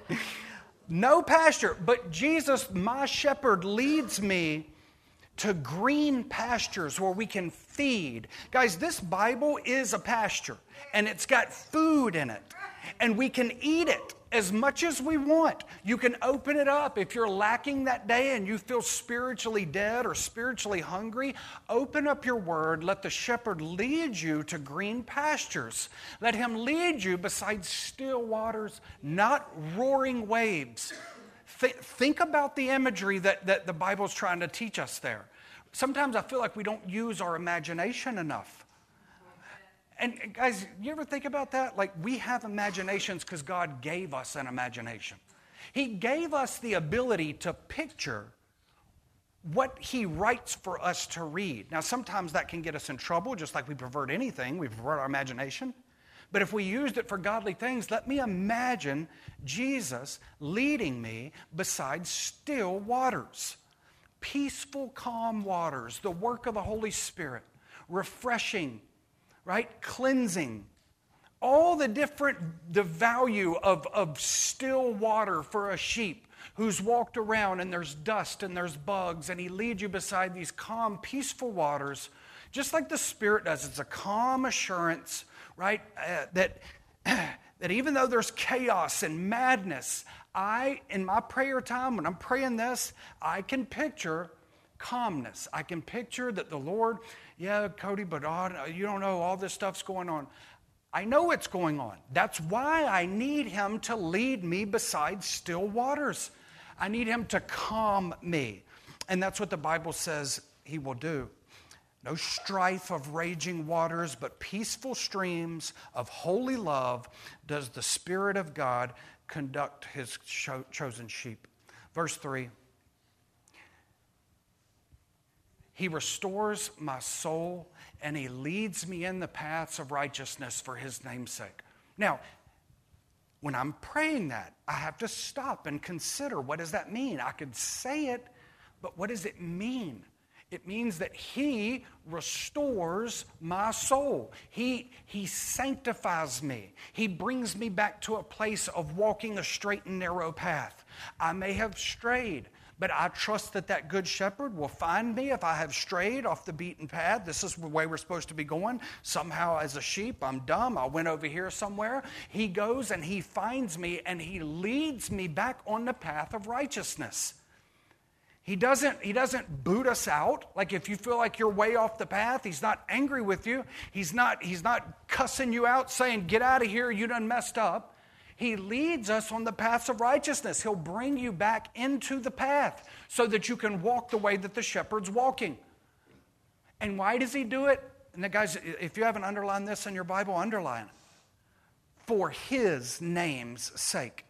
No pasture, but Jesus, my shepherd, leads me to green pastures where we can feed. Guys, this Bible is a pasture, and it's got food in it, and we can eat it as much as we want. You can open it up. If you're lacking that day and you feel spiritually dead or spiritually hungry, open up your word. Let the shepherd lead you to green pastures. Let him lead you beside still waters, not roaring waves. Th- think about the imagery that, that the Bible's trying to teach us there. Sometimes I feel like we don't use our imagination enough. And guys, you ever think about that? Like, we have imaginations because God gave us an imagination. He gave us the ability to picture what he writes for us to read. Now, sometimes that can get us in trouble, just like we pervert anything. We pervert our imagination. But if we used it for godly things, let me imagine Jesus leading me beside still waters. Peaceful, calm waters, the work of the Holy Spirit, refreshing, right? Cleansing. All the different, the value of, of still water for a sheep who's walked around and there's dust and there's bugs, and he leads you beside these calm, peaceful waters, just like the Spirit does. It's a calm assurance, right? Uh, that, that even though there's chaos and madness, I, in my prayer time, when I'm praying this, I can picture calmness. I can picture that the Lord, yeah, Cody, but oh, you don't know all this stuff's going on. I know it's going on. That's why I need him to lead me beside still waters. I need him to calm me. And that's what the Bible says he will do. No strife of raging waters, but peaceful streams of holy love does the Spirit of God conduct his cho- chosen sheep. Verse three. He restores my soul, and he leads me in the paths of righteousness for his name's sake. Now, when I'm praying that, I have to stop and consider, what does that mean? I could say it, but what does it mean? It means that he restores my soul. He, he sanctifies me. He brings me back to a place of walking a straight and narrow path. I may have strayed, but I trust that that good shepherd will find me if I have strayed off the beaten path. This is the way we're supposed to be going. Somehow as a sheep, I'm dumb. I went over here somewhere. He goes and he finds me and he leads me back on the path of righteousness. He doesn't, he doesn't boot us out. Like if you feel like you're way off the path, he's not angry with you. He's not, he's not cussing you out saying, get out of here, you done messed up. He leads us on the paths of righteousness. He'll bring you back into the path so that you can walk the way that the shepherd's walking. And why does he do it? And the guys, if you haven't underlined this in your Bible, underline it. For his name's sake.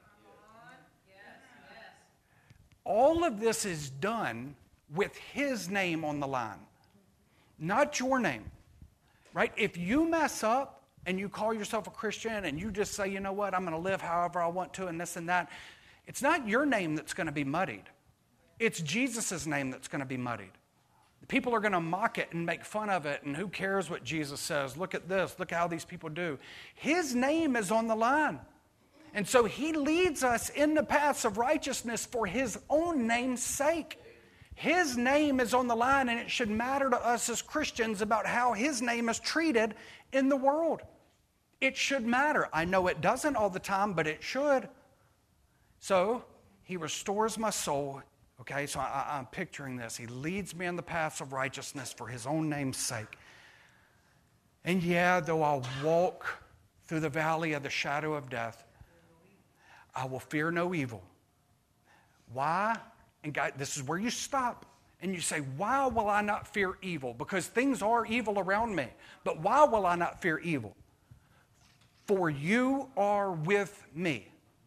All of this is done with his name on the line, not your name, right? If you mess up and you call yourself a Christian and you just say, you know what, I'm going to live however I want to and this and that, it's not your name that's going to be muddied. It's Jesus' name that's going to be muddied. People are going to mock it and make fun of it, and who cares what Jesus says? Look at this. Look how these people do. His name is on the line. And so he leads us in the paths of righteousness for his own name's sake. His name is on the line, and it should matter to us as Christians about how His name is treated in the world. It should matter. I know it doesn't all the time, but it should. So He restores my soul. Okay, so I, I'm picturing this. He leads me in the paths of righteousness for His own name's sake. And yeah, though I'll walk through the valley of the shadow of death, I will fear no evil. Why? And God, this is where you stop. And you say, why will I not fear evil? Because things are evil around me. But why will I not fear evil? For you are with me.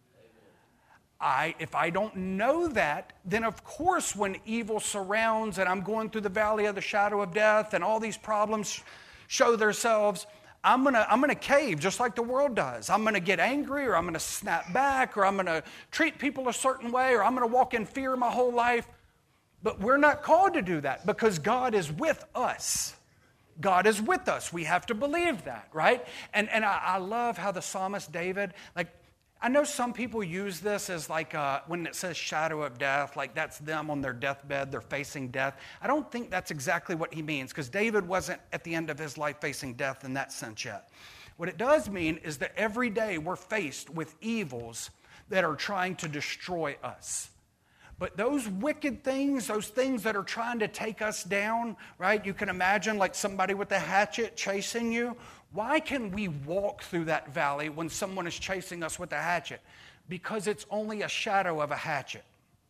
I, if I don't know that, then of course when evil surrounds and I'm going through the valley of the shadow of death and all these problems show themselves, I'm gonna, I'm gonna cave just like the world does. I'm gonna get angry, or I'm gonna snap back, or I'm gonna treat people a certain way, or I'm gonna walk in fear my whole life. But we're not called to do that because God is with us. God is with us. We have to believe that, right? And, and I, I love how the psalmist David, like, I know some people use this as like uh, when it says shadow of death, like that's them on their deathbed, they're facing death. I don't think that's exactly what he means, because David wasn't at the end of his life facing death in that sense yet. What it does mean is that every day we're faced with evils that are trying to destroy us. But those wicked things, those things that are trying to take us down, right? You can imagine like somebody with a hatchet chasing you. Why can we walk through that valley when someone is chasing us with a hatchet? Because it's only a shadow of a hatchet.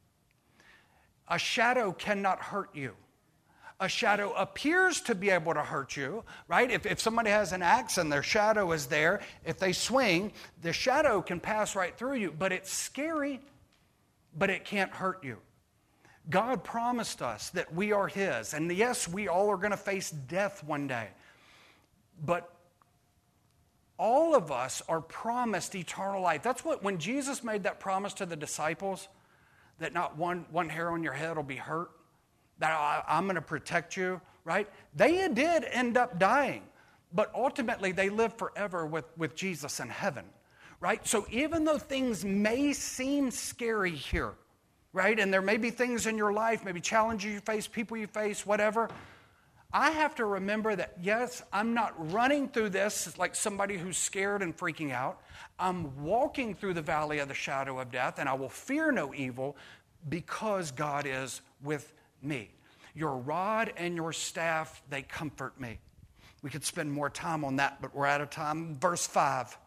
A shadow cannot hurt you. A shadow appears to be able to hurt you, right? If, if somebody has an axe and their shadow is there, if they swing, the shadow can pass right through you, but it's scary, but it can't hurt you. God promised us that we are His, and yes, we all are going to face death one day, but all of us are promised eternal life. That's what, when Jesus made that promise to the disciples, that not one, one hair on your head will be hurt, that I, I'm going to protect you, right? They did end up dying, but ultimately they lived forever with, with Jesus in heaven, right? So even though things may seem scary here, right? And there may be things in your life, maybe challenges you face, people you face, whatever, I have to remember that, yes, I'm not running through this like somebody who's scared and freaking out. I'm walking through the valley of the shadow of death, and I will fear no evil because God is with me. Your rod and your staff, they comfort me. We could spend more time on that, but we're out of time. Verse five.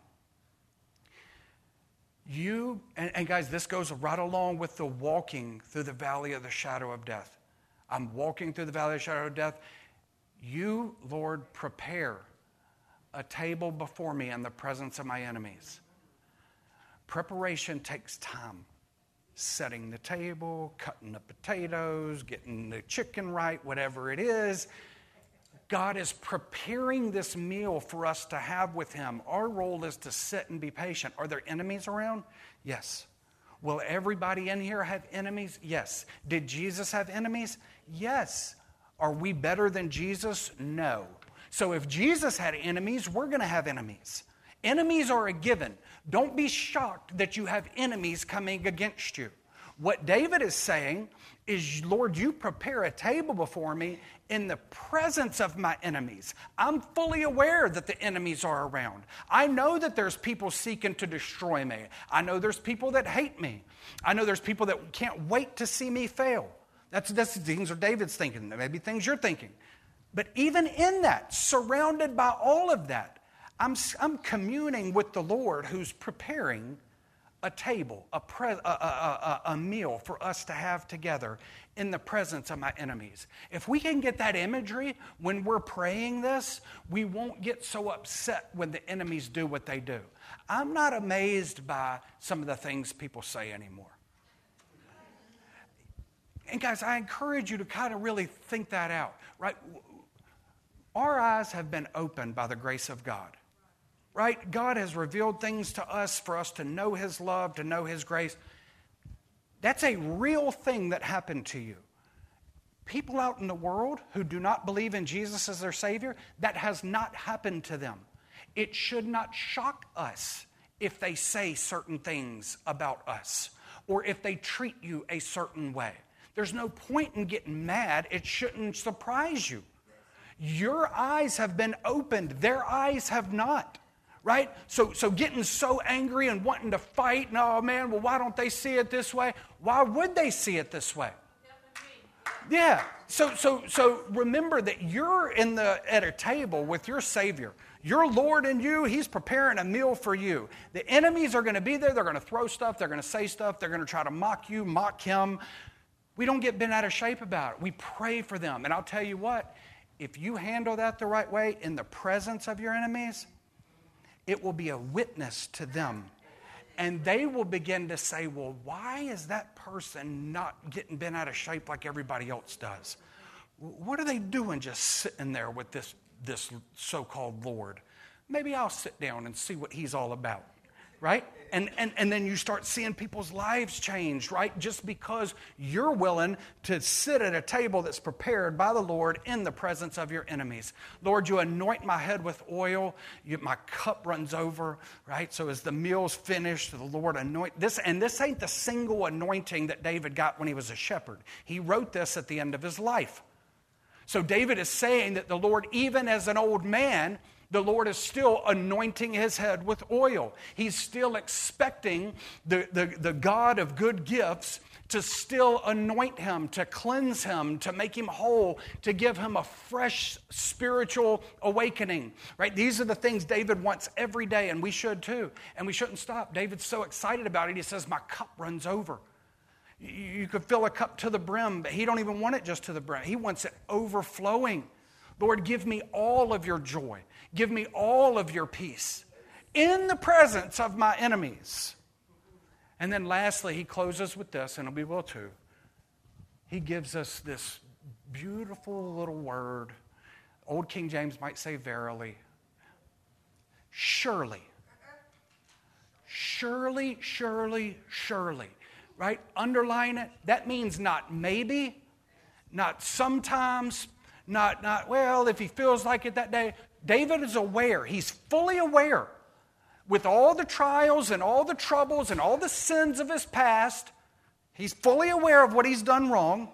You, and, and guys, this goes right along with the walking through the valley of the shadow of death. I'm walking through the valley of the shadow of death. You, Lord, prepare a table before me in the presence of my enemies. Preparation takes time. Setting the table, cutting the potatoes, getting the chicken right, whatever it is. God is preparing this meal for us to have with Him. Our role is to sit and be patient. Are there enemies around? Yes. Will everybody in here have enemies? Yes. Did Jesus have enemies? Yes. Are we better than Jesus? No. So if Jesus had enemies, we're going to have enemies. Enemies are a given. Don't be shocked that you have enemies coming against you. What David is saying is, Lord, you prepare a table before me in the presence of my enemies. I'm fully aware that the enemies are around. I know that there's people seeking to destroy me. I know there's people that hate me. I know there's people that can't wait to see me fail. That's, that's things that David's thinking, maybe things you're thinking. But even in that, surrounded by all of that, I'm, I'm communing with the Lord who's preparing a table, a, pre, a, a, a, a meal for us to have together in the presence of my enemies. If we can get that imagery when we're praying this, we won't get so upset when the enemies do what they do. I'm not amazed by some of the things people say anymore. And guys, I encourage you to kind of really think that out, right? Our eyes have been opened by the grace of God, right? God has revealed things to us for us to know His love, to know His grace. That's a real thing that happened to you. People out in the world who do not believe in Jesus as their Savior, that has not happened to them. It should not shock us if they say certain things about us or if they treat you a certain way. There's no point in getting mad. It shouldn't surprise you. Your eyes have been opened. Their eyes have not. Right? So, so getting so angry and wanting to fight, and oh man, well, why don't they see it this way? Why would they see it this way? Yeah. So, so, so remember that you're in the at a table with your Savior. Your Lord and you, He's preparing a meal for you. The enemies are going to be there. They're going to throw stuff. They're going to say stuff. They're going to try to mock you, mock Him. We don't get bent out of shape about it. We pray for them. And I'll tell you what, if you handle that the right way in the presence of your enemies, it will be a witness to them. And they will begin to say, well, why is that person not getting bent out of shape like everybody else does? What are they doing just sitting there with this, this so-called Lord? Maybe I'll sit down and see what He's all about, right? And, and, and then you start seeing people's lives change, right? Just because you're willing to sit at a table that's prepared by the Lord in the presence of your enemies. Lord, you anoint my head with oil. You, my cup runs over, right? So as the meal's finished, the Lord anoint this. And this ain't the single anointing that David got when he was a shepherd. He wrote this at the end of his life. So David is saying that the Lord, even as an old man, the Lord is still anointing his head with oil. He's still expecting the, the, the God of good gifts to still anoint him, to cleanse him, to make him whole, to give him a fresh spiritual awakening. Right? These are the things David wants every day, and we should too. And we shouldn't stop. David's so excited about it, he says, my cup runs over. You could fill a cup to the brim, but he don't even want it just to the brim. He wants it overflowing. Lord, give me all of your joy. Give me all of your peace in the presence of my enemies. And then lastly, he closes with this, and we will too. He gives us this beautiful little word. Old King James might say verily. Surely. Surely, surely, surely. Right? Underline it. That means not maybe, not sometimes, not, not, well, if he feels like it that day. David is aware. He's fully aware. With all the trials and all the troubles and all the sins of his past, he's fully aware of what he's done wrong.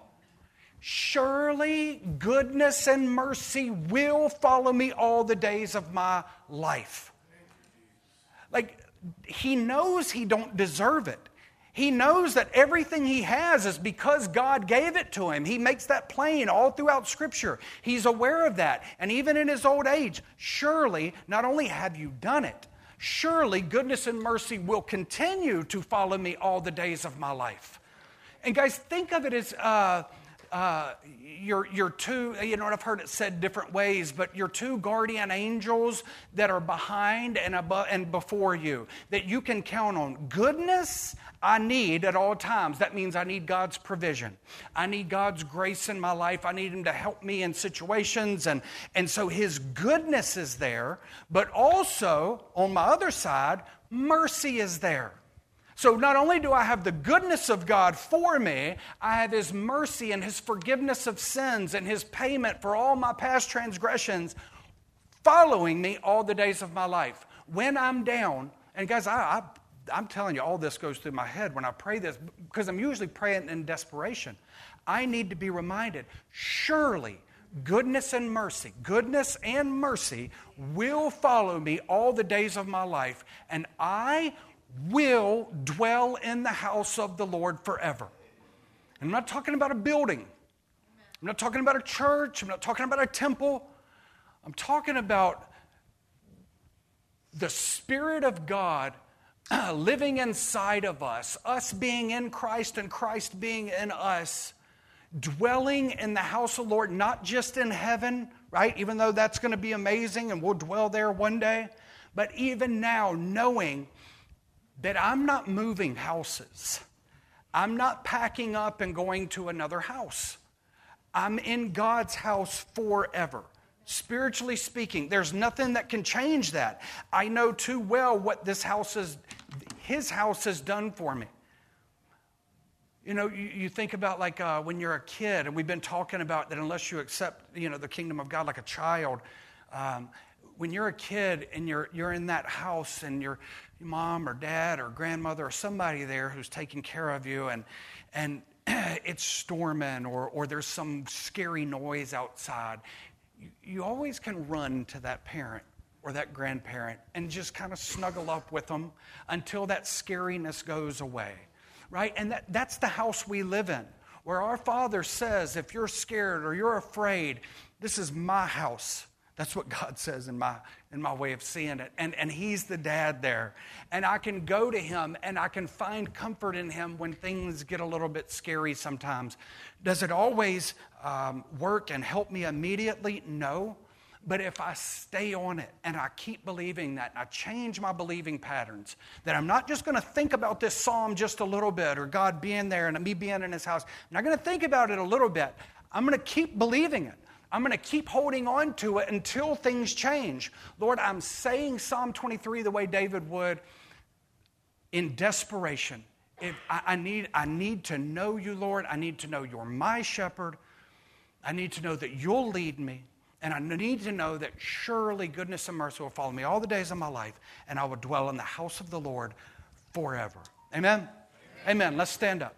Surely goodness and mercy will follow me all the days of my life. Like, he knows he don't deserve it. He knows that everything he has is because God gave it to him. He makes that plain all throughout Scripture. He's aware of that. And even in his old age, surely, not only have you done it, surely goodness and mercy will continue to follow me all the days of my life. And guys, think of it as uh, uh, your, your two, you know, I've heard it said different ways, but your two guardian angels that are behind and above and before you, that you can count on. Goodness I need at all times. That means I need God's provision. I need God's grace in my life. I need Him to help me in situations. And, and so His goodness is there. But also, on my other side, mercy is there. So not only do I have the goodness of God for me, I have His mercy and His forgiveness of sins and His payment for all my past transgressions following me all the days of my life. When I'm down, and guys, I... I I'm telling you, all this goes through my head when I pray this, because I'm usually praying in desperation. I need to be reminded, surely goodness and mercy, goodness and mercy will follow me all the days of my life, and I will dwell in the house of the Lord forever. And I'm not talking about a building. I'm not talking about a church. I'm not talking about a temple. I'm talking about the Spirit of God living inside of us, us being in Christ and Christ being in us, dwelling in the house of the Lord, not just in heaven, right? Even though that's going to be amazing and we'll dwell there one day, but even now knowing that I'm not moving houses. I'm not packing up and going to another house. I'm in God's house forever. Spiritually speaking, there's nothing that can change that. I know too well what this house is, His house has done for me. You know, you, you think about like uh, when you're a kid, and we've been talking about that unless you accept, you know, the kingdom of God like a child, um, when you're a kid and you're you're in that house and your mom or dad or grandmother or somebody there who's taking care of you, and and it's storming or, or there's some scary noise outside, you, you always can run to that parent or that grandparent and just kind of snuggle up with them until that scariness goes away, right? And that, that's the house we live in, where our Father says, if you're scared or you're afraid, this is my house. That's what God says in my in my way of seeing it. And, and He's the dad there. And I can go to Him and I can find comfort in Him when things get a little bit scary sometimes. Does it always um, work and help me immediately? No. But if I stay on it and I keep believing that and I change my believing patterns, that I'm not just going to think about this psalm just a little bit or God being there and me being in His house. I'm not going to think about it a little bit. I'm going to keep believing it. I'm going to keep holding on to it until things change. Lord, I'm saying Psalm twenty-three the way David would in desperation. If I, I need, I need to know you, Lord. I need to know you're my shepherd. I need to know that you'll lead me. And I need to know that surely goodness and mercy will follow me all the days of my life, and I will dwell in the house of the Lord forever. Amen? Amen. Amen. Let's stand up.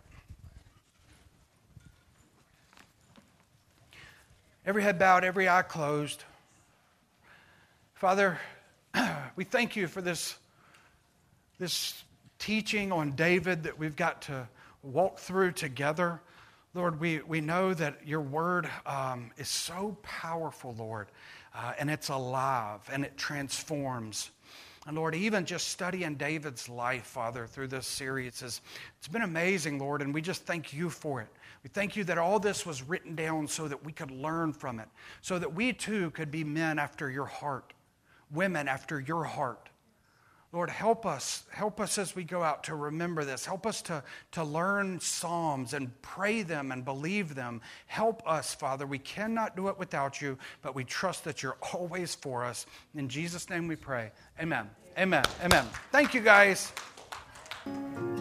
Every head bowed, every eye closed. Father, we thank you for this, this teaching on David that we've got to walk through together. Lord, we, we know that your word um, is so powerful, Lord, uh, and it's alive and it transforms. And Lord, even just studying David's life, Father, through this series, is, it's been amazing, Lord, and we just thank you for it. We thank you that all this was written down so that we could learn from it, so that we too could be men after your heart, women after your heart. Lord, help us, help us as we go out to remember this. Help us to, to learn Psalms and pray them and believe them. Help us, Father. We cannot do it without you, but we trust that you're always for us. In Jesus' name we pray. Amen. Amen. Amen. Thank you, guys.